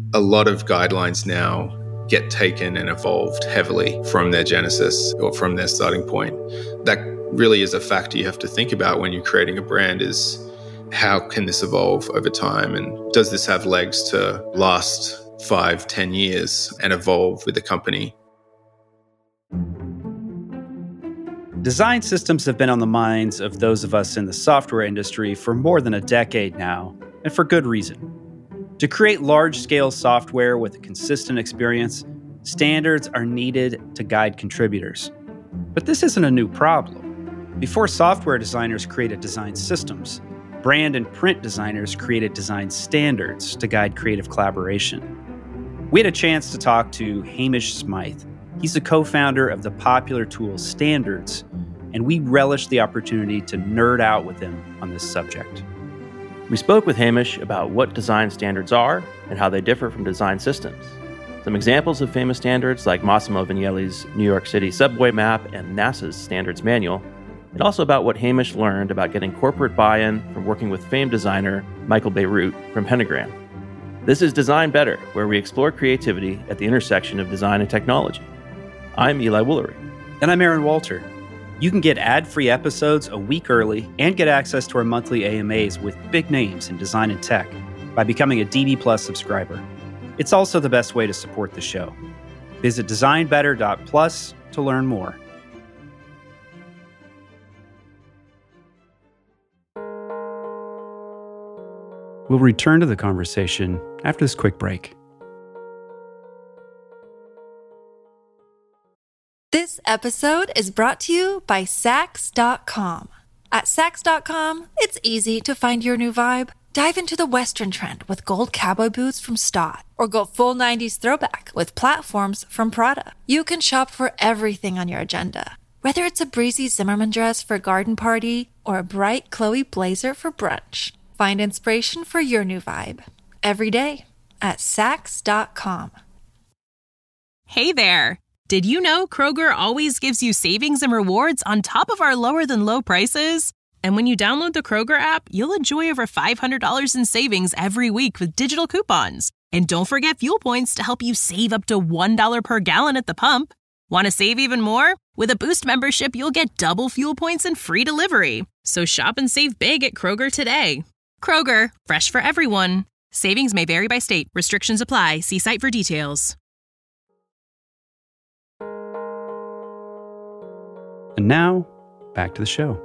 a lot of guidelines now get taken and evolved heavily from their genesis or from their starting point. That really is a factor you have to think about when you're creating a brand, is how can this evolve over time? And does this have legs to last 5-10 years and evolve with the company? Design systems have been on the minds of those of us in the software industry for more than a decade now, and for good reason. To create large-scale software with a consistent experience, standards are needed to guide contributors. But this isn't a new problem. Before software designers created design systems, brand and print designers created design standards to guide creative collaboration. We had a chance to talk to Hamish Smythe. He's the co-founder of the popular tool Standards, and we relished the opportunity to nerd out with him on this subject. We spoke with Hamish about what design standards are and how they differ from design systems. Some examples of famous standards like Massimo Vignelli's New York City subway map and NASA's standards manual, and also about what Hamish learned about getting corporate buy-in from working with famed designer Michael Bierut from Pentagram. This is Design Better, where we explore creativity at the intersection of design and technology. I'm Eli Woolery. And I'm Aaron Walter. You can get ad-free episodes a week early and get access to our monthly AMAs with big names in design and tech by becoming a DB Plus subscriber. It's also the best way to support the show. Visit designbetter.plus to learn more. We'll return to the conversation after this quick break. This episode is brought to you by Saks.com. At Saks.com, it's easy to find your new vibe. Dive into the Western trend with gold cowboy boots from Staud, or go full 90s throwback with platforms from Prada. You can shop for everything on your agenda, whether it's a breezy Zimmermann dress for a garden party or a bright Chloe blazer for brunch. Find inspiration for your new vibe every day at Saks.com. Hey there. Did you know Kroger always gives you savings and rewards on top of our lower than low prices? And when you download the Kroger app, you'll enjoy over $500 in savings every week with digital coupons. And don't forget fuel points to help you save up to $1 per gallon at the pump. Want to save even more? With a Boost membership, you'll get double fuel points and free delivery. So shop and save big at Kroger today. Kroger, fresh for everyone. Savings may vary by state. Restrictions apply. See site for details. And now, back to the show.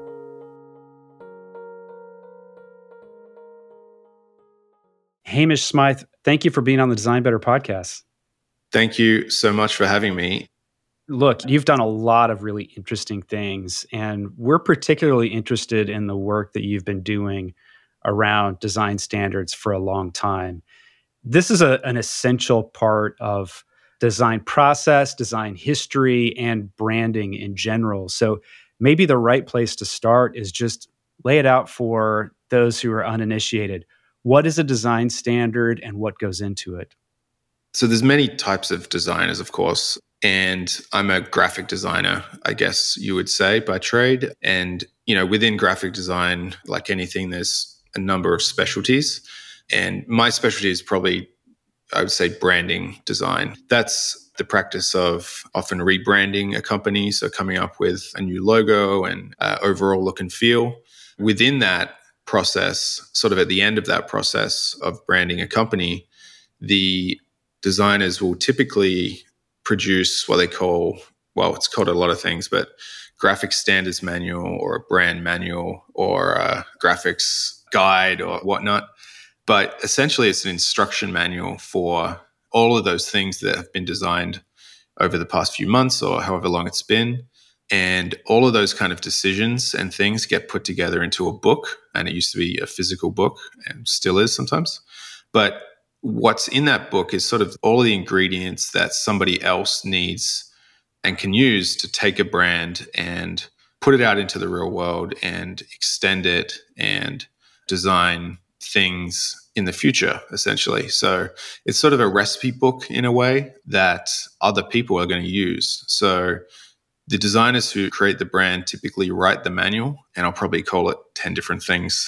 Hamish Smythe, thank you for being on the Design Better podcast. Thank you so much for having me. Look, you've done a lot of really interesting things, and we're particularly interested in the work that you've been doing around design standards for a long time. This is an essential part of design process, design history, and branding in general. So maybe the right place to start is just lay it out for those who are uninitiated. What is a design standard and what goes into it? So there's many types of designers, of course, and I'm a graphic designer, I guess you would say, by trade. And, within graphic design, like anything, there's a number of specialties. And my specialty is probably, I would say, branding design. That's the practice of often rebranding a company, so coming up with a new logo and overall look and feel. Within that process, sort of at the end of that process of branding a company, the designers will typically produce what they call, it's called a lot of things, but graphic standards manual or a brand manual or a graphics guide or whatnot. But essentially, it's an instruction manual for all of those things that have been designed over the past few months or however long it's been. And all of those kind of decisions and things get put together into a book. And it used to be a physical book and still is sometimes. But what's in that book is sort of all of the ingredients that somebody else needs and can use to take a brand and put it out into the real world and extend it and design things in the future, essentially. So it's sort of a recipe book in a way that other people are going to use. So the designers who create the brand typically write the manual, and I'll probably call it 10 different things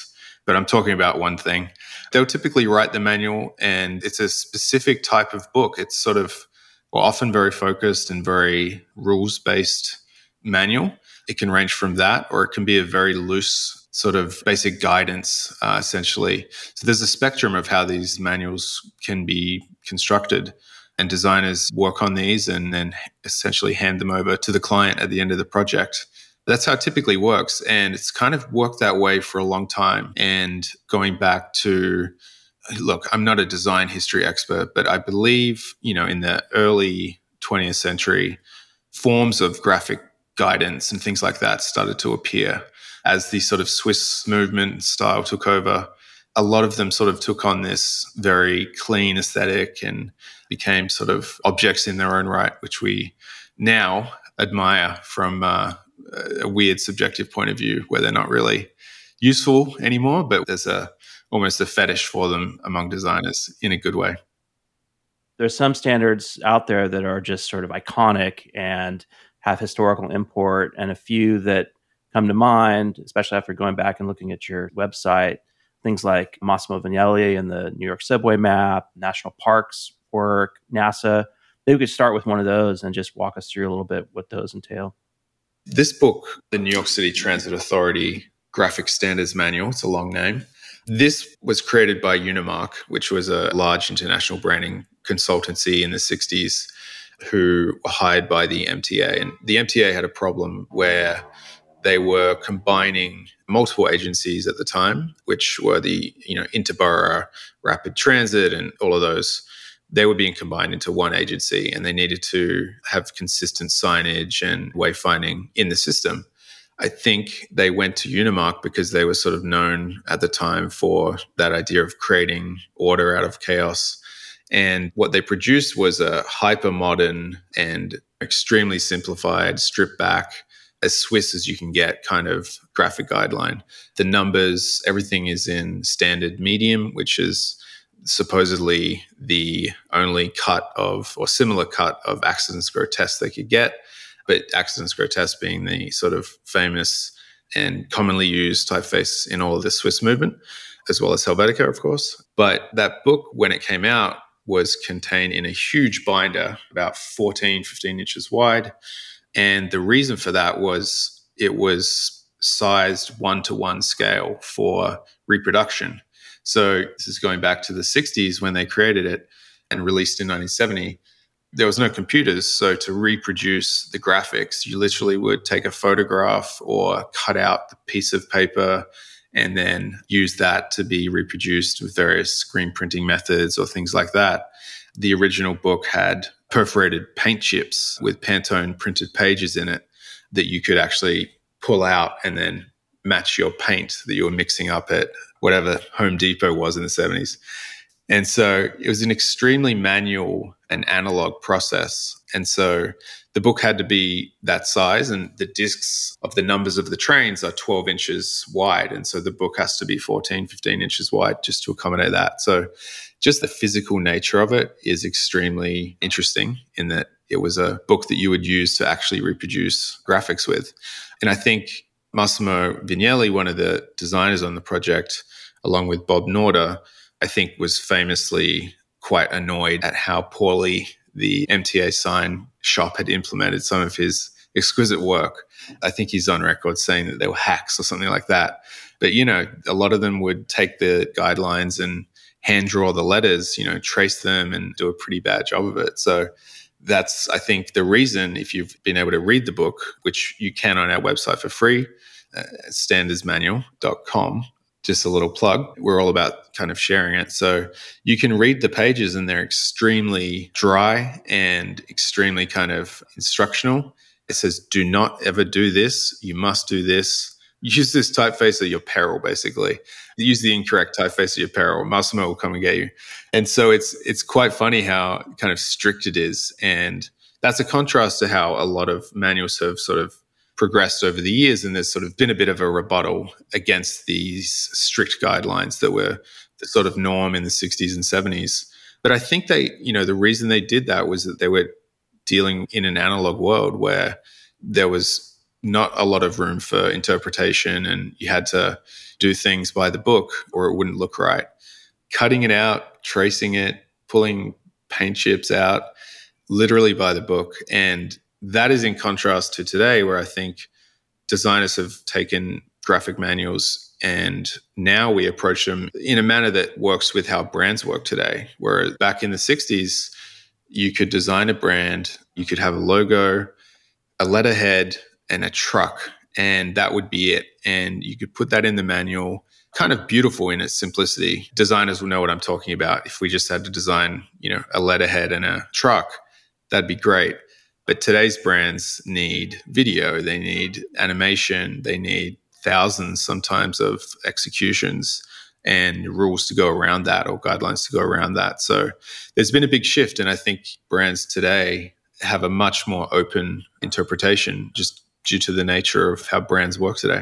but I'm talking about one thing. They'll typically write the manual, and it's a specific type of book. It's sort of, well, often very focused and very rules-based manual. It can range from that, or it can be a very loose sort of basic guidance, essentially. So there's a spectrum of how these manuals can be constructed, and designers work on these and then essentially hand them over to the client at the end of the project. That's how it typically works. And it's kind of worked that way for a long time. And going back to, look, I'm not a design history expert, but I believe, in the early 20th century, forms of graphic guidance and things like that started to appear as the sort of Swiss movement style took over. A lot of them sort of took on this very clean aesthetic and became sort of objects in their own right, which we now admire from a weird subjective point of view, where they're not really useful anymore, but there's almost a fetish for them among designers in a good way. There's some standards out there that are just sort of iconic and have historical import, and a few that come to mind, especially after going back and looking at your website, things like Massimo Vignelli and the New York subway map, national parks work, NASA. Maybe we could start with one of those and just walk us through a little bit what those entail. This book, the New York City Transit Authority Graphic Standards Manual, it's a long name. This was created by Unimark, which was a large international branding consultancy in the 60s who were hired by the MTA. And the MTA had a problem where they were combining multiple agencies at the time, which were the Interborough Rapid Transit and all of those. They were being combined into one agency, and they needed to have consistent signage and wayfinding in the system. I think they went to Unimark because they were sort of known at the time for that idea of creating order out of chaos. And what they produced was a hyper-modern and extremely simplified, stripped back, as Swiss as you can get kind of graphic guideline. The numbers, everything is in standard medium, which is supposedly the only cut of, or similar cut of Accidents Grotesque they could get. But Accidents Grotesque being the sort of famous and commonly used typeface in all of the Swiss movement, as well as Helvetica, of course. But that book, when it came out, was contained in a huge binder, about 15 inches wide. And the reason for that was it was sized 1-to-1 scale for reproduction. So this is going back to the 60s when they created it and released in 1970. There was no computers, so to reproduce the graphics, you literally would take a photograph or cut out the piece of paper and then use that to be reproduced with various screen printing methods or things like that. The original book had perforated paint chips with Pantone printed pages in it that you could actually pull out and then match your paint that you were mixing up at whatever Home Depot was in the 70s. And so it was an extremely manual and analog process. And so the book had to be that size, and the discs of the numbers of the trains are 12 inches wide. And so the book has to be 15 inches wide just to accommodate that. So just the physical nature of it is extremely interesting in that it was a book that you would use to actually reproduce graphics with. And I think Massimo Vignelli, one of the designers on the project, along with Bob Norder, I think was famously quite annoyed at how poorly the MTA sign shop had implemented some of his exquisite work. I think he's on record saying that they were hacks or something like that. But, a lot of them would take the guidelines and hand draw the letters, trace them and do a pretty bad job of it. So that's, I think, the reason, if you've been able to read the book, which you can on our website for free, standardsmanual.com. Just a little plug. We're all about kind of sharing it. So you can read the pages and they're extremely dry and extremely kind of instructional. It says, do not ever do this. You must do this. Use this typeface at your peril, basically. Use the incorrect typeface at your peril. Massimo will come and get you. And so it's quite funny how kind of strict it is. And that's a contrast to how a lot of manuals have sort of progressed over the years, and there's sort of been a bit of a rebuttal against these strict guidelines that were the sort of norm in the 60s and 70s. But I think they, the reason they did that was that they were dealing in an analog world where there was not a lot of room for interpretation, and you had to do things by the book or it wouldn't look right. Cutting it out, tracing it, pulling paint chips out, literally by the book. And that is in contrast to today, where I think designers have taken graphic manuals and now we approach them in a manner that works with how brands work today. Whereas back in the 60s, you could design a brand, you could have a logo, a letterhead, and a truck, and that would be it. And you could put that in the manual, kind of beautiful in its simplicity. Designers will know what I'm talking about. If we just had to design, a letterhead and a truck, that'd be great. But today's brands need video, they need animation, they need thousands sometimes of executions and rules to go around that or guidelines to go around that. So there's been a big shift. And I think brands today have a much more open interpretation just due to the nature of how brands work today.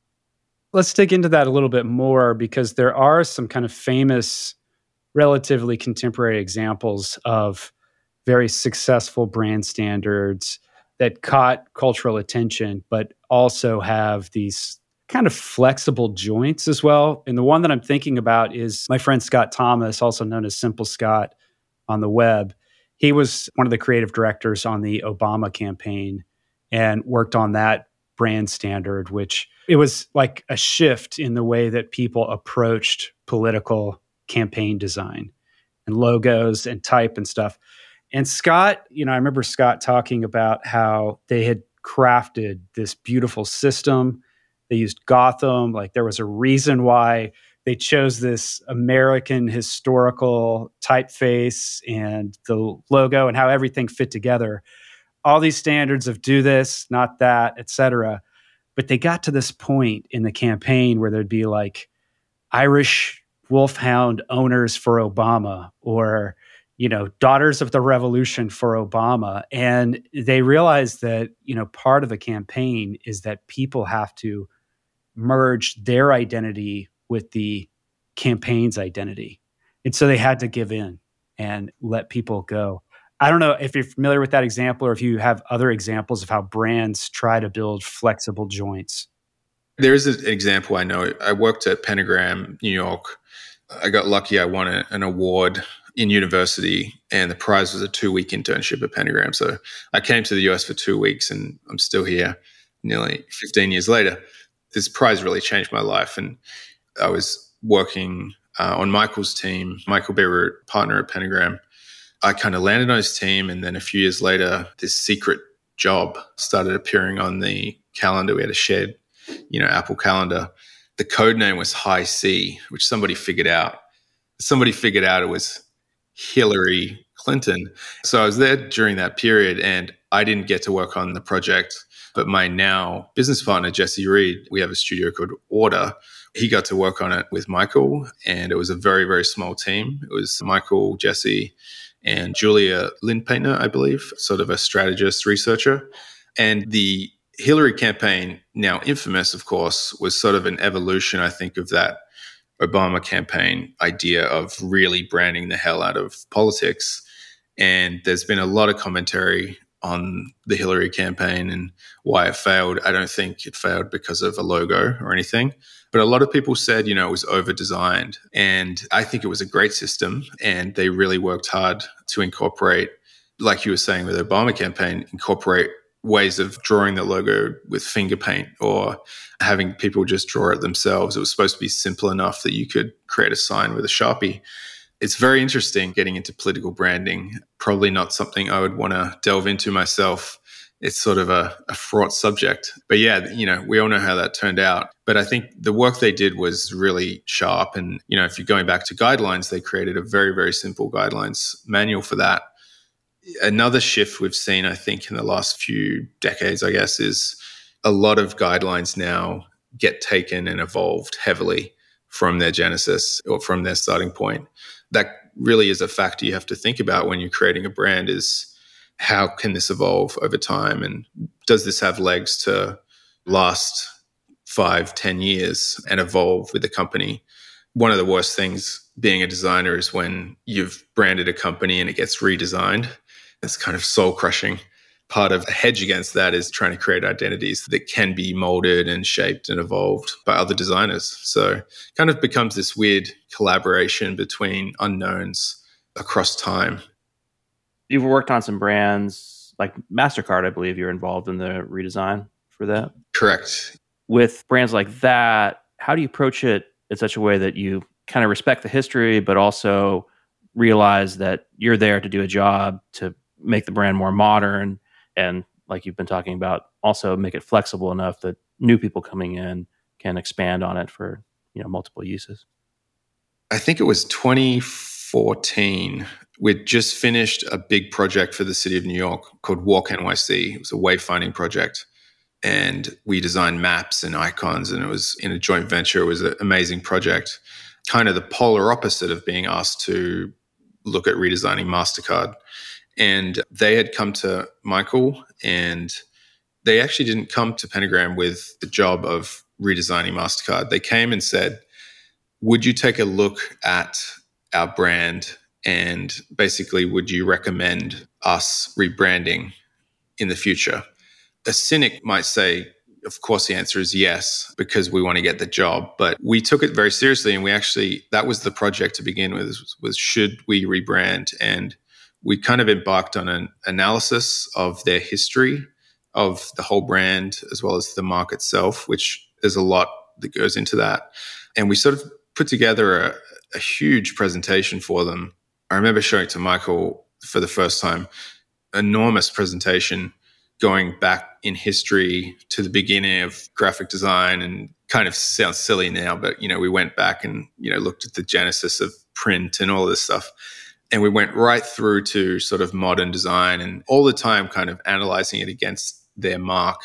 Let's dig into that a little bit more, because there are some kind of famous, relatively contemporary examples of very successful brand standards that caught cultural attention, but also have these kind of flexible joints as well. And the one that I'm thinking about is my friend Scott Thomas, also known as Simple Scott on the web. He was one of the creative directors on the Obama campaign and worked on that brand standard, which it was like a shift in the way that people approached political campaign design and logos and type and stuff. And Scott, I remember Scott talking about how they had crafted this beautiful system. They used Gotham. Like, there was a reason why they chose this American historical typeface and the logo and how everything fit together. All these standards of do this, not that, et cetera. But they got to this point in the campaign where there'd be like Irish Wolfhound owners for Obama, or, Daughters of the Revolution for Obama. And they realized that, part of the campaign is that people have to merge their identity with the campaign's identity. And so they had to give in and let people go. I don't know if you're familiar with that example or if you have other examples of how brands try to build flexible joints. There is an example I know. I worked at Pentagram, New York. I got lucky. I won an award in university, and the prize was a 2-week internship at Pentagram. So I came to the US for 2 weeks, and I'm still here nearly 15 years later. This prize really changed my life. And I was working on Michael's team, Michael Beirut, partner at Pentagram. I kind of landed on his team, and then a few years later, this secret job started appearing on the calendar. We had a shared, Apple calendar. The code name was High C, which somebody figured out. Somebody figured out it was Hillary Clinton. So I was there during that period, and I didn't get to work on the project. But my now business partner, Jesse Reed, we have a studio called Order. He got to work on it with Michael, and it was a very, very small team. It was Michael, Jesse, and Julia Lindpaintner, I believe, sort of a strategist, researcher. And the Hillary campaign, now infamous, of course, was sort of an evolution, I think, of that Obama campaign idea of really branding the hell out of politics. And there's been a lot of commentary on the Hillary campaign and why it failed. I don't think it failed because of a logo or anything. But a lot of people said, it was over-designed. And I think it was a great system. And they really worked hard to incorporate, like you were saying with the Obama campaign, incorporate ways of drawing the logo with finger paint or having people just draw it themselves. It was supposed to be simple enough that you could create a sign with a Sharpie. It's very interesting getting into political branding. Probably not something I would want to delve into myself. It's sort of a fraught subject. But yeah, we all know how that turned out. But I think the work they did was really sharp. And, if you're going back to guidelines, they created a very, very simple guidelines manual for that. Another shift we've seen, I think, in the last few decades, I guess, is a lot of guidelines now get taken and evolved heavily from their genesis or from their starting point. That really is a factor you have to think about when you're creating a brand, is how can this evolve over time? And does this have legs to last 5-10 years and evolve with the company? One of the worst things being a designer is when you've branded a company and it gets redesigned. It's kind of soul crushing. part of a hedge against that is trying to create identities that can be molded and shaped and evolved by other designers. So it kind of becomes this weird collaboration between unknowns across time. You've worked on some brands like MasterCard, I believe you're involved in the redesign for that. Correct. With brands like that, how do you approach it in such a way that you kind of respect the history, but also realize that you're there to do a job to make the brand more modern and, like you've been talking about, also make it flexible enough that new people coming in can expand on it for, multiple uses? I think it was 2014. We'd just finished a big project for the city of New York called Walk NYC. It was a wayfinding project. And we designed maps and icons, and it was in a joint venture. It was an amazing project, kind of the polar opposite of being asked to look at redesigning MasterCard. And they had come to Michael, and they actually didn't come to Pentagram with the job of redesigning MasterCard. They came and said, would you take a look at our brand, and basically, would you recommend us rebranding in the future? A cynic might say, of course, the answer is yes, because we want to get the job. But we took it very seriously, and that was the project to begin with, was should we rebrand? And we kind of embarked on an analysis of their history, of the whole brand, as well as the mark itself, which there's a lot that goes into that. And we sort of put together a huge presentation for them. I remember showing it to Michael for the first time, enormous presentation, going back in history to the beginning of graphic design, and kind of sounds silly now, but, we went back and, looked at the genesis of print and all this stuff. And we went right through to sort of modern design, and all the time kind of analyzing it against their mark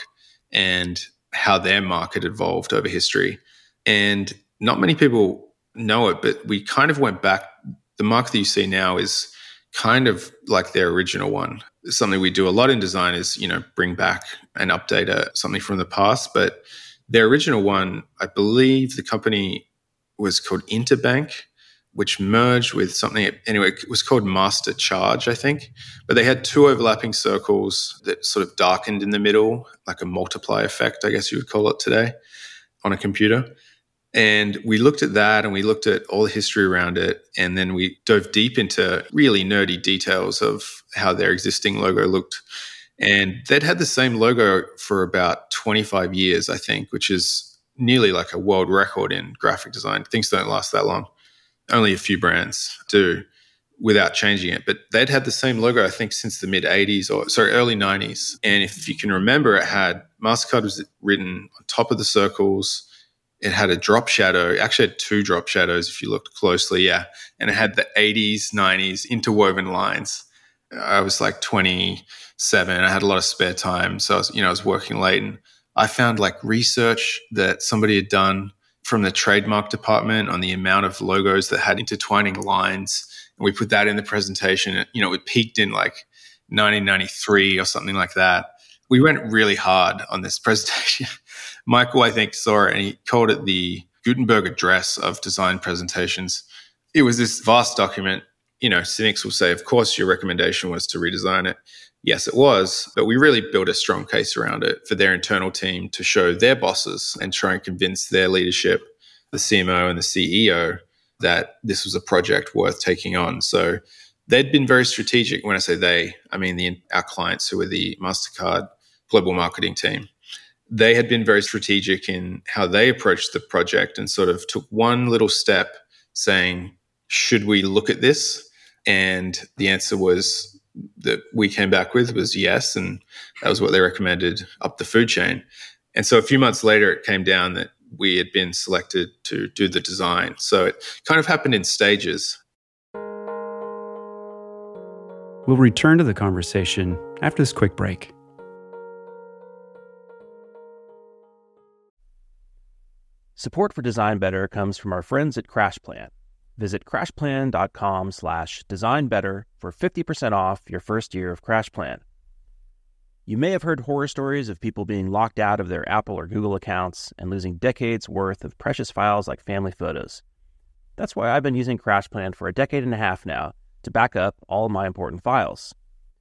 and how their mark had evolved over history. And not many people know it, but we kind of went back. The mark that you see now is kind of like their original one. Something we do a lot in design is, bring back and update something from the past. But their original one, I believe the company was called Interbank, which merged with something. Anyway, it was called Master Charge, I think. But they had two overlapping circles that sort of darkened in the middle, like a multiply effect, I guess you would call it today, on a computer. And we looked at that, and we looked at all the history around it. And then we dove deep into really nerdy details of how their existing logo looked. And they'd had the same logo for about 25 years, I think, which is nearly like a world record in graphic design. Things don't last that long. Only a few brands do without changing it. But they'd had the same logo, I think, since the mid-80s, early 90s. And if you can remember, it had MasterCard was written on top of the circles. It had a drop shadow. It actually had two drop shadows if you looked closely, yeah. And it had the 80s, 90s interwoven lines. I was like 27. I had a lot of spare time. So I was working late, and I found like research that somebody had done from the trademark department on the amount of logos that had intertwining lines. And we put that in the presentation. It peaked in like 1993 or something like that. We went really hard on this presentation. Michael, I think, saw it, and he called it the Gutenberg Address of design presentations. It was this vast document. Cynics will say, of course, your recommendation was to redesign it. Yes, it was, but we really built a strong case around it for their internal team to show their bosses and try and convince their leadership, the CMO and the CEO, that this was a project worth taking on. So they'd been very strategic. When I say they, I mean our clients, who were the MasterCard global marketing team. They had been very strategic in how they approached the project, and sort of took one little step saying, should we look at this? And the answer was that we came back with was yes. And that was what they recommended up the food chain. And so a few months later, it came down that we had been selected to do the design. So it kind of happened in stages. We'll return to the conversation after this quick break. Support for Design Better comes from our friends at CrashPlan. Visit crashplan.com/designbetter for 50% off your first year of CrashPlan. You may have heard horror stories of people being locked out of their Apple or Google accounts and losing decades worth of precious files like family photos. That's why I've been using CrashPlan for a decade and a half now to back up all of my important files.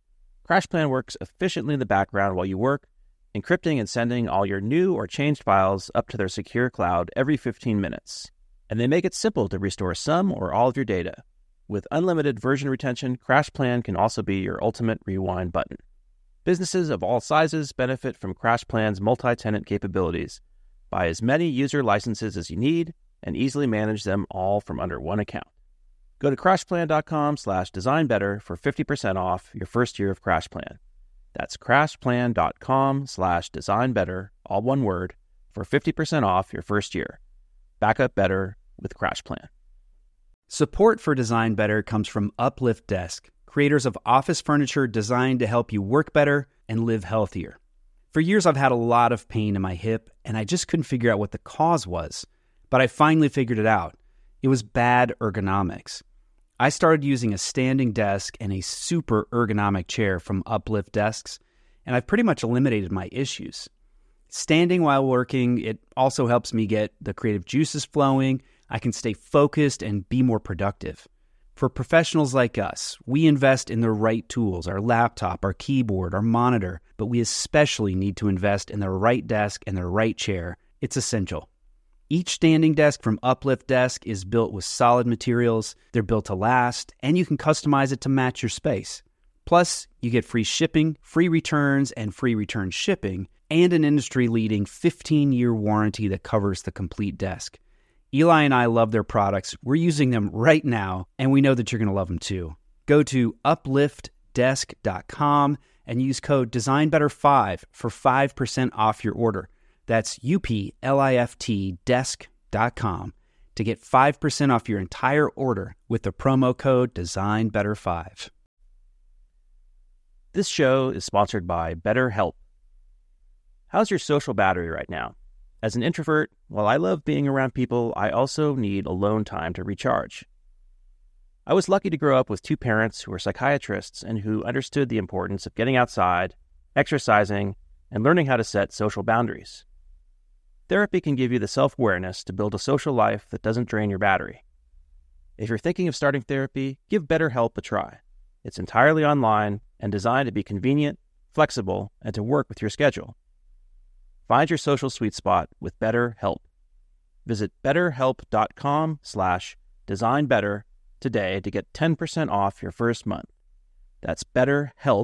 CrashPlan works efficiently in the background while you work, encrypting and sending all your new or changed files up to their secure cloud every 15 minutes. And they make it simple to restore some or all of your data. With unlimited version retention, CrashPlan can also be your ultimate rewind button. Businesses of all sizes benefit from CrashPlan's multi-tenant capabilities. Buy as many user licenses as you need and easily manage them all from under one account. Go to crashplan.com/designbetter for 50% off your first year of CrashPlan. That's crashplan.com/designbetter, all one word, for 50% off your first year. Back up better with CrashPlan. Support for Design Better comes from Uplift Desk, creators of office furniture designed to help you work better and live healthier. For years, I've had a lot of pain in my hip, and I just couldn't figure out what the cause was. But I finally figured it out. It was bad ergonomics. I started using a standing desk and a super ergonomic chair from Uplift Desks, and I've pretty much eliminated my issues. Standing while working, it also helps me get the creative juices flowing. I can stay focused and be more productive. For professionals like us, we invest in the right tools, our laptop, our keyboard, our monitor, but we especially need to invest in the right desk and the right chair. It's essential. Each standing desk from Uplift Desk is built with solid materials, they're built to last, and you can customize it to match your space. Plus, you get free shipping, free returns, and free return shipping, and an industry-leading 15-year warranty that covers the complete desk. Eli and I love their products. We're using them right now, and we know that you're going to love them too. Go to upliftdesk.com and use code DesignBetter5 for 5% off your order. That's UPLIFT desk.com to get 5% off your entire order with the promo code DesignBetter5. This show is sponsored by BetterHelp. How's your social battery right now? As an introvert, while I love being around people, I also need alone time to recharge. I was lucky to grow up with two parents who were psychiatrists and who understood the importance of getting outside, exercising, and learning how to set social boundaries. Therapy can give you the self-awareness to build a social life that doesn't drain your battery. If you're thinking of starting therapy, give BetterHelp a try. It's entirely online and designed to be convenient, flexible, and to work with your schedule. Find your social sweet spot with BetterHelp. Visit betterhelp.com/designbetter today to get 10% off your first month. That's BetterHelp,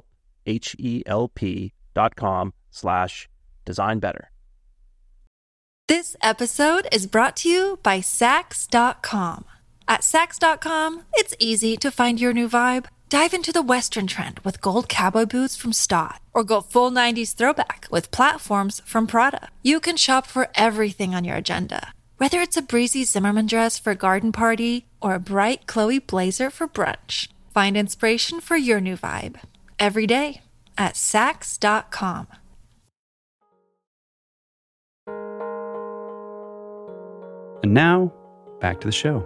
HELP.com/designbetter. This episode is brought to you by Saks.com. At Saks.com, it's easy to find your new vibe. Dive into the Western trend with gold cowboy boots from Stott, or go full 90s throwback with platforms from Prada. You can shop for everything on your agenda, whether it's a breezy Zimmermann dress for a garden party or a bright Chloe blazer for brunch. Find inspiration for your new vibe every day at Saks.com. And now, back to the show.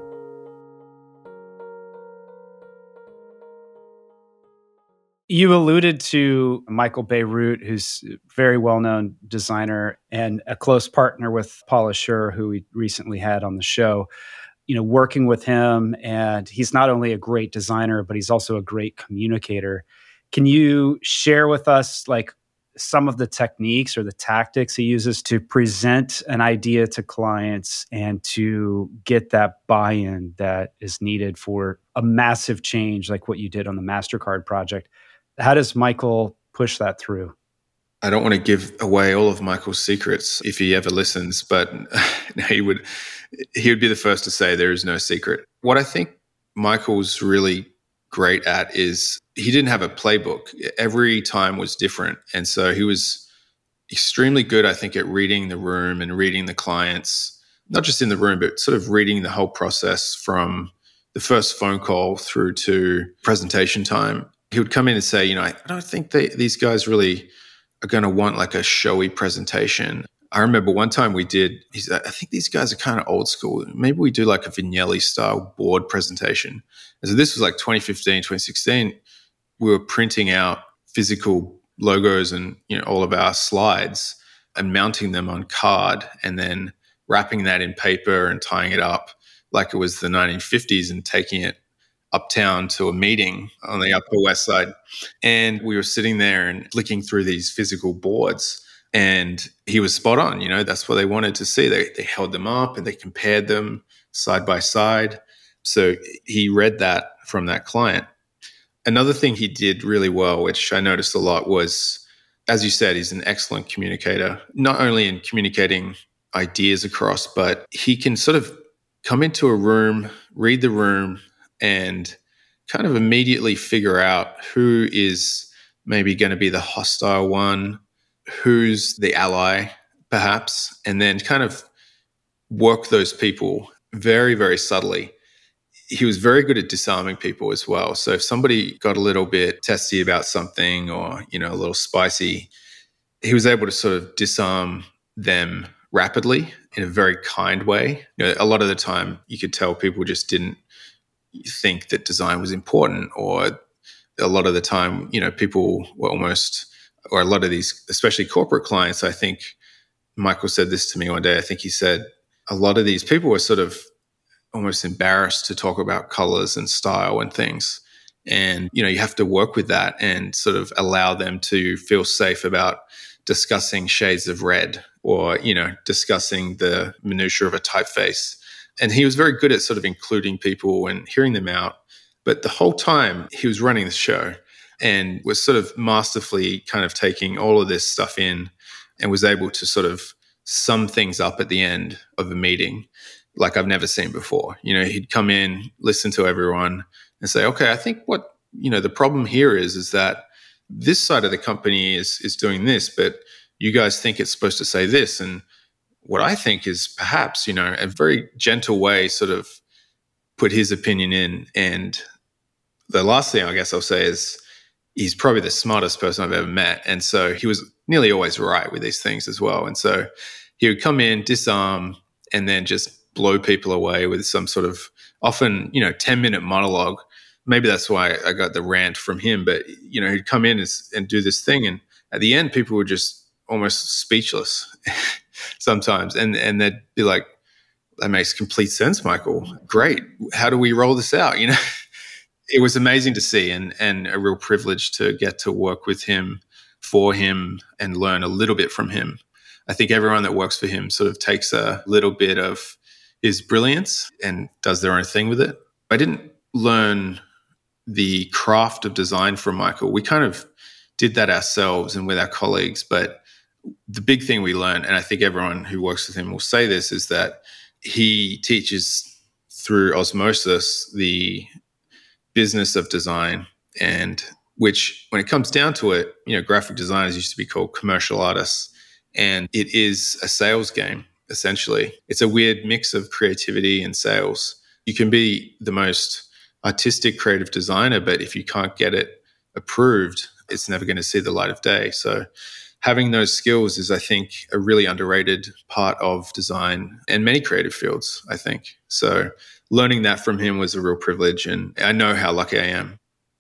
You alluded to Michael Bierut, who's a very well-known designer and a close partner with Paula Scher, who we recently had on the show. You know, working with him, and he's not only a great designer, but he's also a great communicator. Can you share with us, like, some of the techniques or the tactics he uses to present an idea to clients and to get that buy-in that is needed for a massive change like what you did on the MasterCard project? How does Michael push that through? I don't want to give away all of Michael's secrets if he ever listens, but he would be the first to say there is no secret. What I think Michael's really great at is he didn't have a playbook. Every time was different. And so he was extremely good, I think, at reading the room and reading the clients, not just in the room, but sort of reading the whole process from the first phone call through to presentation time. He would come in and say, I don't think these guys really are going to want like a showy presentation. I remember one time he said, I think these guys are kind of old school. Maybe we do like a Vignelli style board presentation. And so this was like 2015, 2016. We were printing out physical logos and all of our slides and mounting them on card and then wrapping that in paper and tying it up like it was the 1950s and taking it uptown to a meeting on the Upper West Side. And we were sitting there and flicking through these physical boards. And he was spot on. That's what they wanted to see. They held them up and they compared them side by side. So he read that from that client. Another thing he did really well, which I noticed a lot, was, as you said, he's an excellent communicator, not only in communicating ideas across, but he can sort of come into a room, read the room, and kind of immediately figure out who is maybe going to be the hostile one, who's the ally, perhaps, and then kind of work those people very, very subtly. He was very good at disarming people as well. So if somebody got a little bit testy about something or, a little spicy, he was able to sort of disarm them rapidly in a very kind way. A lot of the time you could tell people just didn't think that design was important, or a lot of the time, people were almost, or a lot of these, especially corporate clients, I think Michael said this to me one day. I think he said a lot of these people were sort of almost embarrassed to talk about colors and style and things. And, you have to work with that and sort of allow them to feel safe about discussing shades of red or, discussing the minutiae of a typeface. And he was very good at sort of including people and hearing them out. But the whole time he was running the show and was sort of masterfully kind of taking all of this stuff in and was able to sort of sum things up at the end of a meeting like I've never seen before. He'd come in, listen to everyone and say, okay, I think what, the problem here is that this side of the company is doing this, but you guys think it's supposed to say this. And what I think is perhaps, a very gentle way sort of put his opinion in. And the last thing I guess I'll say is he's probably the smartest person I've ever met. And so he was nearly always right with these things as well. And so he would come in, disarm, and then just blow people away with some sort of often, 10-minute monologue. Maybe that's why I got the rant from him. But, he'd come in and do this thing. And at the end, people were just almost speechless sometimes. And they'd be like, that makes complete sense, Michael. Great. How do we roll this out? It was amazing to see and a real privilege to get to work with him, for him, and learn a little bit from him. I think everyone that works for him sort of takes a little bit of his brilliance and does their own thing with it. I didn't learn the craft of design from Michael. We kind of did that ourselves and with our colleagues. But the big thing we learned, and I think everyone who works with him will say this, is that he teaches through osmosis the business of design, and which when it comes down to it, graphic designers used to be called commercial artists. And it is a sales game. Essentially, it's a weird mix of creativity and sales. You can be the most artistic, creative designer, but if you can't get it approved, it's never going to see the light of day. So having those skills is, I think, a really underrated part of design and many creative fields, I think. So learning that from him was a real privilege, and I know how lucky I am.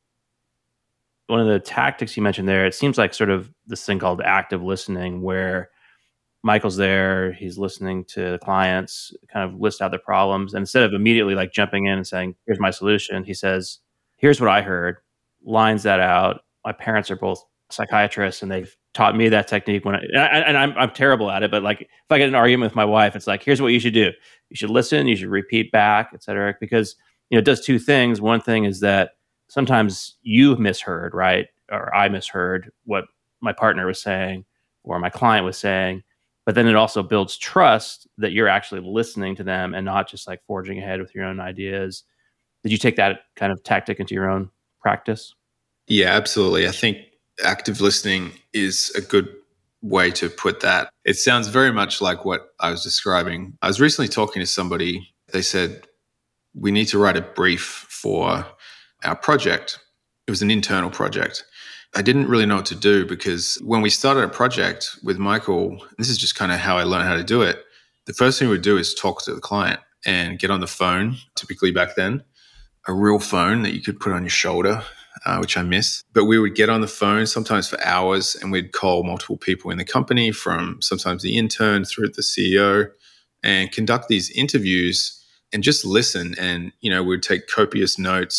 One of the tactics you mentioned there, it seems like sort of this thing called active listening, where Michael's there, he's listening to clients, kind of list out their problems. And instead of immediately like jumping in and saying, here's my solution, he says, here's what I heard, lines that out. My parents are both psychiatrists and they've taught me that technique I'm terrible at it. But like if I get in an argument with my wife, it's like, here's what you should do. You should listen, you should repeat back, et cetera. Because, it does two things. One thing is that sometimes you misheard, right? Or I misheard what my partner was saying or my client was saying. But then it also builds trust that you're actually listening to them and not just like forging ahead with your own ideas. Did you take that kind of tactic into your own practice? Yeah, absolutely. I think active listening is a good way to put that. It sounds very much like what I was describing. I was recently talking to somebody. They said, we need to write a brief for our project. It was an internal project. I didn't really know what to do because when we started a project with Michael, this is just kind of how I learned how to do it. The first thing we would do is talk to the client and get on the phone, typically back then, a real phone that you could put on your shoulder, which I miss. But we would get on the phone sometimes for hours and we'd call multiple people in the company, from sometimes the intern through the CEO, and conduct these interviews and just listen. And, we'd take copious notes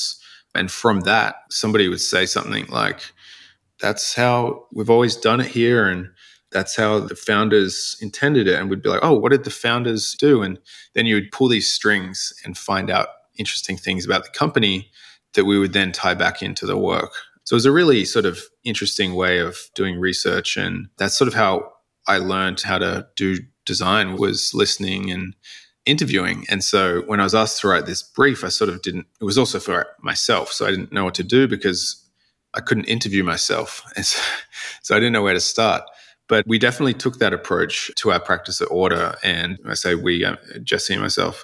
And from that, somebody would say something like, that's how we've always done it here. And that's how the founders intended it. And we'd be like, oh, what did the founders do? And then you would pull these strings and find out interesting things about the company that we would then tie back into the work. So it was a really sort of interesting way of doing research. And that's sort of how I learned how to do design, was listening and interviewing. And so when I was asked to write this brief, I sort of didn't, it was also for myself. So I didn't know what to do because I couldn't interview myself. And so I didn't know where to start. But we definitely took that approach to our practice at Order. And I say we, Jesse and myself,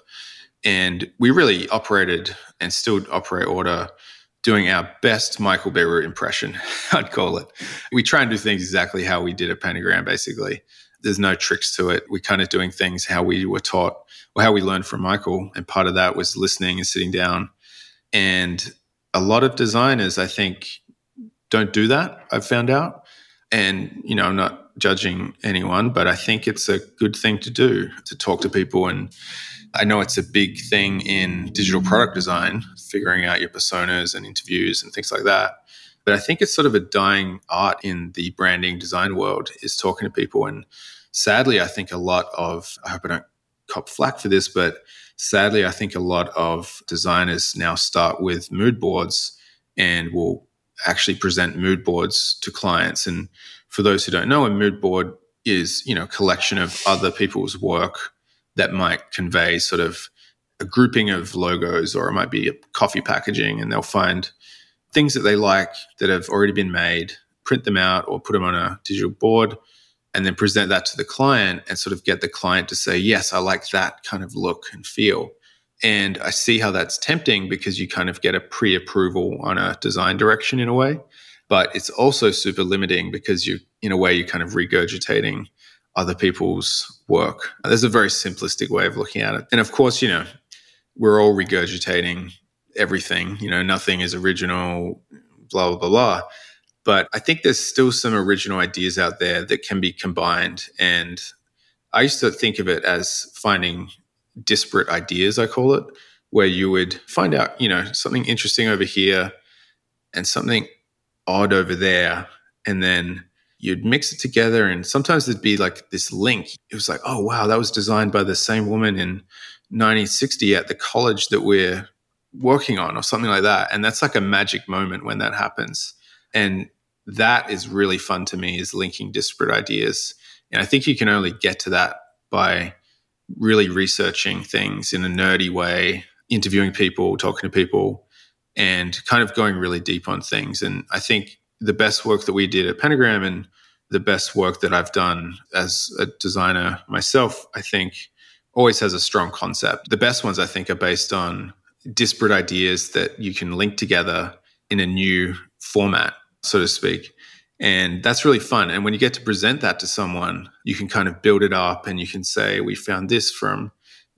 and we really operated and still operate Order doing our best Michael Bierut impression, I'd call it. We try and do things exactly how we did at Pentagram, basically. There's no tricks to it. We're kind of doing things how we were taught or how we learned from Michael. And part of that was listening and sitting down. And a lot of designers, I think, don't do that, I've found out. And, I'm not judging anyone, but I think it's a good thing to do, to talk to people. And I know it's a big thing in digital product design, figuring out your personas and interviews and things like that. But I think it's sort of a dying art in the branding design world, is talking to people. And sadly, I think a lot of, I hope I don't cop flack for this, but sadly, I think a lot of designers now start with mood boards and will actually present mood boards to clients. And for those who don't know, a mood board is, a collection of other people's work that might convey sort of a grouping of logos, or it might be a coffee packaging, and they'll find things that they like that have already been made, print them out or put them on a digital board, and then present that to the client and sort of get the client to say, yes, I like that kind of look and feel. And I see how that's tempting, because you kind of get a pre-approval on a design direction in a way. But it's also super limiting, because you're kind of regurgitating other people's work. There's a very simplistic way of looking at it. And of course, we're all regurgitating everything. Nothing is original, blah, blah, blah, blah. But I think there's still some original ideas out there that can be combined. And I used to think of it as finding disparate ideas, I call it, where you would find out, something interesting over here and something odd over there. And then you'd mix it together. And sometimes there'd be like this link. It was like, oh, wow, that was designed by the same woman in 1960 at the college that we're working on, or something like that. And that's like a magic moment when that happens. And that is really fun to me, is linking disparate ideas. And I think you can only get to that by really researching things in a nerdy way, interviewing people, talking to people, and kind of going really deep on things. And I think the best work that we did at Pentagram, and the best work that I've done as a designer myself, I think always has a strong concept. The best ones, I think, are based on disparate ideas that you can link together in a new format, so to speak. And that's really fun. And when you get to present that to someone, you can kind of build it up, and you can say, we found this from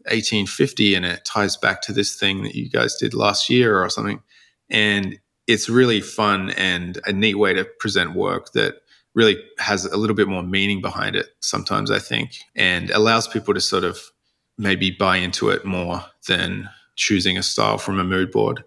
1850 and it ties back to this thing that you guys did last year or something. And it's really fun and a neat way to present work that really has a little bit more meaning behind it sometimes, I think, and allows people to sort of maybe buy into it more than choosing a style from a mood board.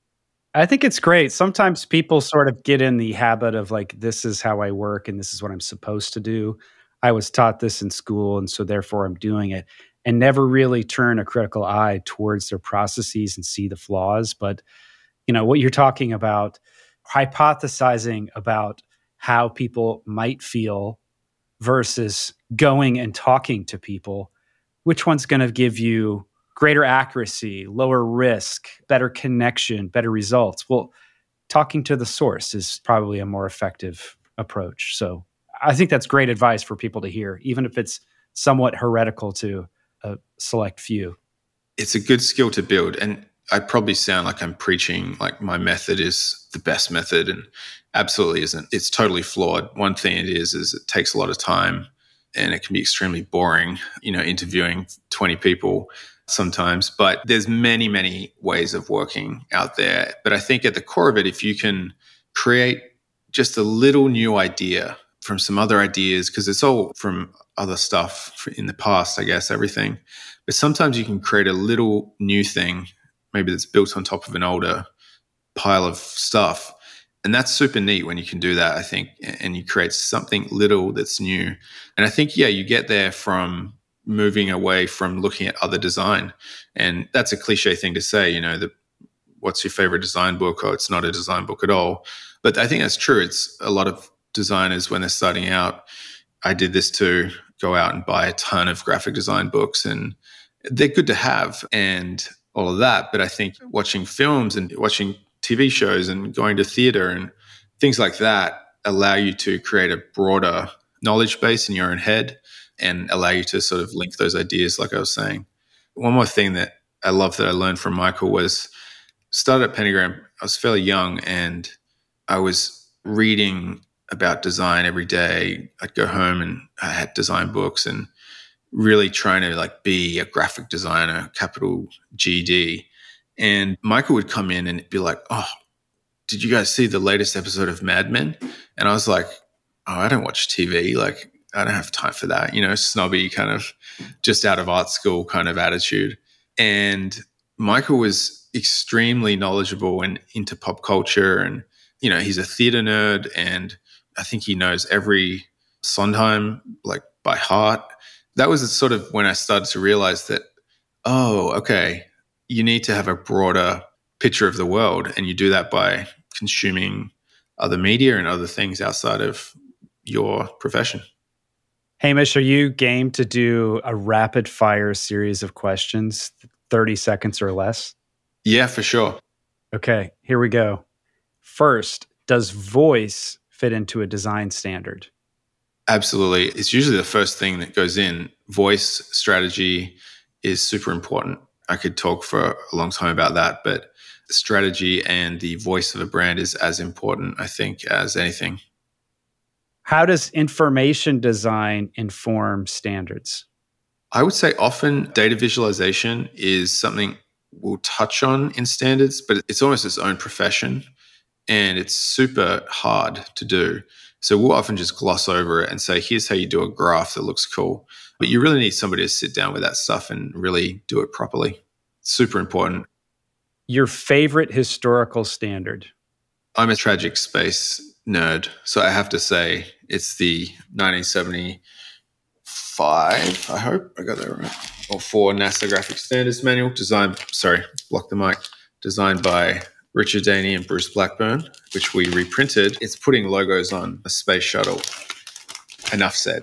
I think it's great. Sometimes people sort of get in the habit of like, this is how I work and this is what I'm supposed to do. I was taught this in school, and so therefore I'm doing it, and never really turn a critical eye towards their processes and see the flaws. But, what you're talking about, hypothesizing about how people might feel versus going and talking to people, which one's going to give you greater accuracy, lower risk, better connection, better results? Well, talking to the source is probably a more effective approach. So I think that's great advice for people to hear, even if it's somewhat heretical to a select few. It's a good skill to build. And I probably sound like I'm preaching like my method is the best method, and absolutely isn't. It's totally flawed. One thing it is it takes a lot of time, and it can be extremely boring, interviewing 20 people sometimes. But there's many, many ways of working out there. But I think at the core of it, if you can create just a little new idea from some other ideas, because it's all from other stuff in the past, I guess, everything. But sometimes you can create a little new thing, maybe that's built on top of an older pile of stuff. And that's super neat when you can do that, I think, and you create something little that's new. And I think, you get there from moving away from looking at other design. And that's a cliche thing to say, what's your favorite design book? Oh, it's not a design book at all. But I think that's true. It's a lot of designers when they're starting out. I did this too, go out and buy a ton of graphic design books, and they're good to have and all of that. But I think watching films and watching TV shows and going to theater and things like that allow you to create a broader knowledge base in your own head and allow you to sort of link those ideas, like I was saying. One more thing that I love that I learned from Michael was started at Pentagram. I was fairly young and I was reading about design every day. I'd go home and I had design books and really trying to be a graphic designer, capital GD. And Michael would come in and be like, oh, did you guys see the latest episode of Mad Men? And I was like, oh, I don't watch TV. I don't have time for that, snobby kind of just out of art school kind of attitude. And Michael was extremely knowledgeable and into pop culture. And, he's a theater nerd. And I think he knows every Sondheim by heart. That was sort of when I started to realize that, oh, okay, you need to have a broader picture of the world. And you do that by consuming other media and other things outside of your profession. Hamish, are you game to do a rapid fire series of questions, 30 seconds or less? Yeah, for sure. Okay, here we go. First, does voice fit into a design standard? Absolutely. It's usually the first thing that goes in. Voice strategy is super important. I could talk for a long time about that, but strategy and the voice of a brand is as important, I think, as anything. How does information design inform standards? I would say often data visualization is something we'll touch on in standards, but it's almost its own profession and it's super hard to do. So we'll often just gloss over it and say, here's how you do a graph that looks cool. But you really need somebody to sit down with that stuff and really do it properly. It's super important. Your favorite historical standard? I'm a tragic space nerd, so I have to say it's the 1975, I hope I got that right, or 4 NASA Graphic Standards Manual, designed by Richard Daney and Bruce Blackburn, which we reprinted. It's putting logos on a space shuttle. Enough said.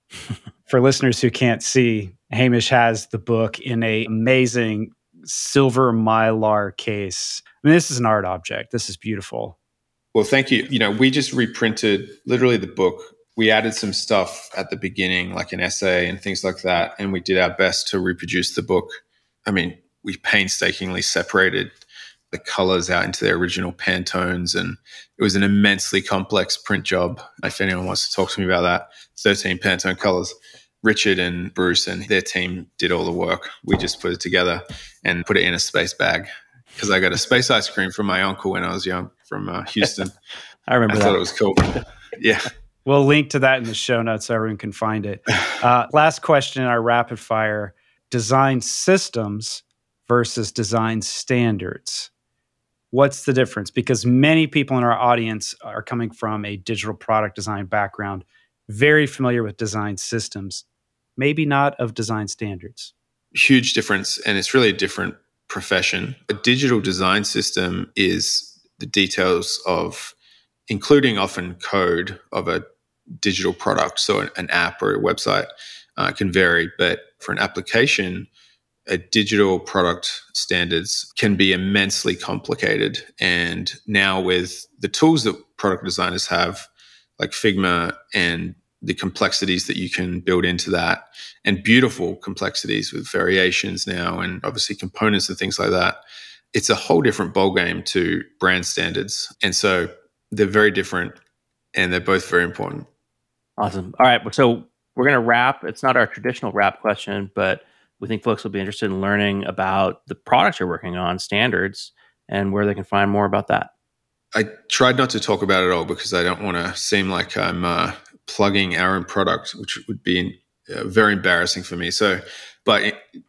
For listeners who can't see, Hamish has the book in an amazing silver mylar case. I mean, this is an art object. This is beautiful. Well, thank you. We just reprinted literally the book. We added some stuff at the beginning, like an essay and things like that, and we did our best to reproduce the book. I mean, we painstakingly separated the colors out into their original Pantones, and it was an immensely complex print job. If anyone wants to talk to me about that, 13 Pantone colors. Richard and Bruce and their team did all the work. We just put it together and put it in a space bag because I got a space ice cream from my uncle when I was young from Houston. I remember that. I thought it was cool. Yeah. We'll link to that in the show notes so everyone can find it. Last question in our rapid fire: design systems versus design standards. What's the difference? Because many people in our audience are coming from a digital product design background, very familiar with design systems, maybe not of design standards. Huge difference, and it's really a different profession. A digital design system is the details of, including often code of a digital product, so an app or a website can vary, but for an application, a digital product standards can be immensely complicated. And now with the tools that product designers have, like Figma, and the complexities that you can build into that, and beautiful complexities with variations now, and obviously components and things like that, it's a whole different ballgame to brand standards. And so they're very different, and they're both very important. Awesome. All right. So we're going to wrap. It's not our traditional wrap question, but we think folks will be interested in learning about the products you're working on, standards, and where they can find more about that. I tried not to talk about it all because I don't want to seem like I'm plugging our own product, which would be very embarrassing for me. So, but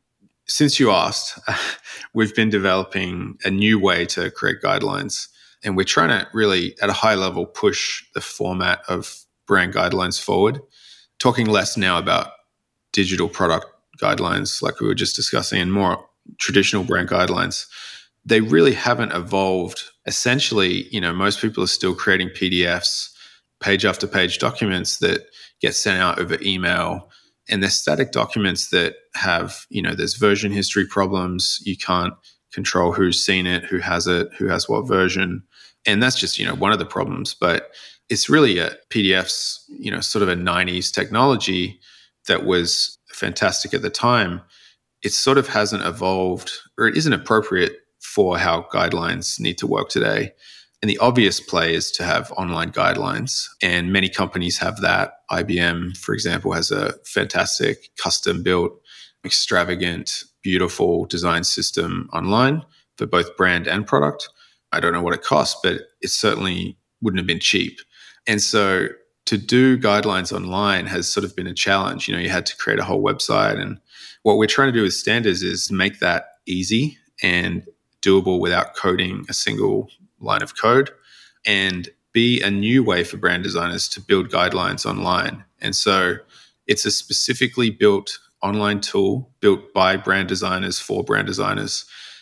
since you asked, we've been developing a new way to create guidelines. And we're trying to really, at a high level, push the format of brand guidelines forward. Talking less now about digital product guidelines like we were just discussing and more traditional brand guidelines. They really haven't evolved. Essentially, most people are still creating PDFs, page after page documents that get sent out over email. And they're static documents that have, there's version history problems. You can't control who's seen it, who has what version. And that's just, one of the problems. But it's really a PDFs, sort of a 90s technology that was fantastic at the time. It sort of hasn't evolved, or it isn't appropriate for how guidelines need to work today. And the obvious play is to have online guidelines. And many companies have that. IBM, for example, has a fantastic custom-built, extravagant, beautiful design system online for both brand and product. I don't know what it costs, but it certainly wouldn't have been cheap. And so to do guidelines online has sort of been a challenge. You had to create a whole website. And what we're trying to do with Standards is make that easy and doable without coding a single line of code, and be a new way for brand designers to build guidelines online. And so it's a specifically built online tool built by brand designers for brand designers.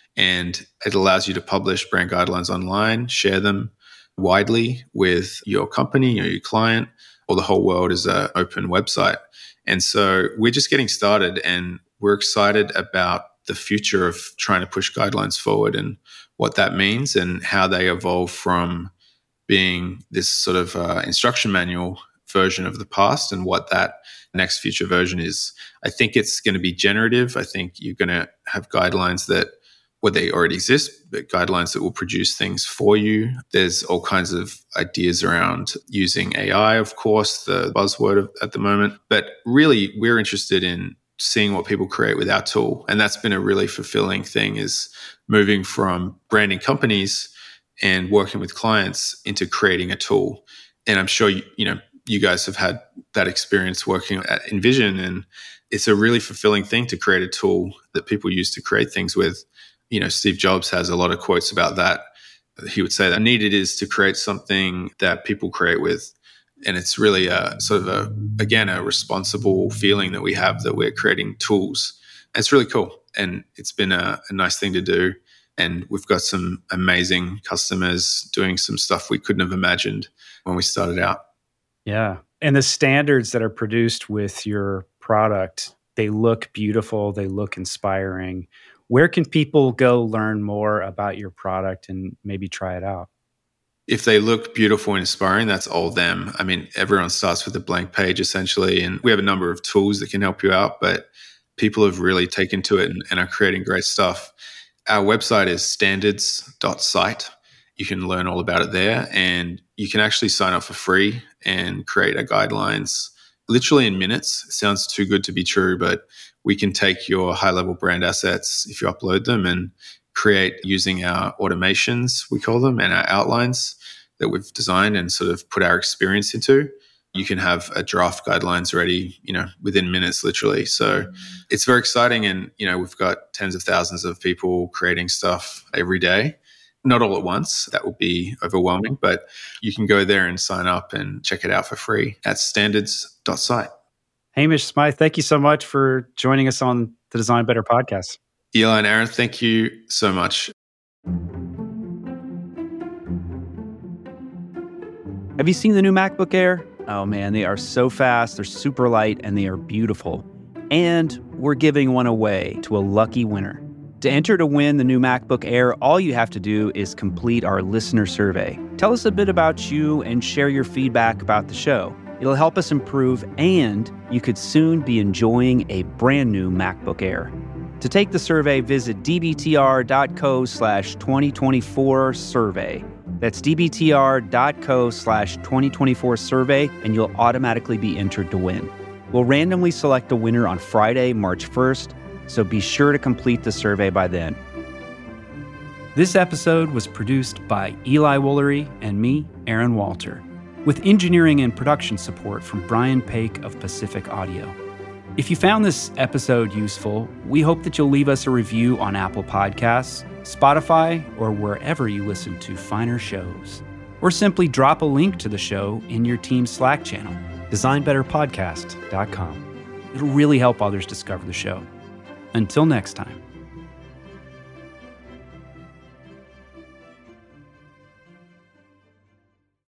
And it allows you to publish brand guidelines online, share them widely with your company or your client, or the whole world as an open website. And so we're just getting started, and we're excited about the future of trying to push guidelines forward and what that means and how they evolve from being this sort of instruction manual version of the past and what that next future version is. I think it's going to be generative. I think you're going to have guidelines that, they already exist, but guidelines that will produce things for you. There's all kinds of ideas around using AI, of course, the buzzword at the moment. But really, we're interested in seeing what people create with our tool. And that's been a really fulfilling thing, is moving from branding companies and working with clients into creating a tool. And I'm sure, you guys have had that experience working at InVision, and it's a really fulfilling thing to create a tool that people use to create things with. Steve Jobs has a lot of quotes about that. He would say that neat it is to create something that people create with. And it's really a sort of a responsible feeling that we have, that we're creating tools. And it's really cool. And it's been a nice thing to do. And we've got some amazing customers doing some stuff we couldn't have imagined when we started out. Yeah. And the standards that are produced with your product, they look beautiful. They look inspiring. Where can people go learn more about your product and maybe try it out? If they look beautiful and inspiring, that's all them. I mean, everyone starts with a blank page, essentially. And we have a number of tools that can help you out, but people have really taken to it and are creating great stuff. Our website is standards.site. You can learn all about it there, and you can actually sign up for free and create a guidelines literally in minutes. It sounds too good to be true, but we can take your high-level brand assets, if you upload them, and create using our automations, we call them, and our outlines that we've designed and sort of put our experience into. You can have a draft guidelines ready, within minutes, literally. So it's very exciting. And, we've got tens of thousands of people creating stuff every day. Not all at once. That will be overwhelming, but you can go there and sign up and check it out for free at standards.site. Hamish Smythe, thank you so much for joining us on the Design Better podcast. Eli and Aaron, thank you so much. Have you seen the new MacBook Air? Oh man, they are so fast, they're super light, and they are beautiful. And we're giving one away to a lucky winner. To enter to win the new MacBook Air, all you have to do is complete our listener survey. Tell us a bit about you and share your feedback about the show. It'll help us improve, and you could soon be enjoying a brand new MacBook Air. To take the survey, visit dbtr.co/2024survey. That's dbtr.co/2024survey, and you'll automatically be entered to win. We'll randomly select a winner on Friday, March 1st, so be sure to complete the survey by then. This episode was produced by Eli Woolery and me, Aaron Walter, with engineering and production support from Brian Paik of Pacific Audio. If you found this episode useful, we hope that you'll leave us a review on Apple Podcasts, Spotify, or wherever you listen to finer shows. Or simply drop a link to the show in your team's Slack channel, designbetterpodcast.com. It'll really help others discover the show. Until next time.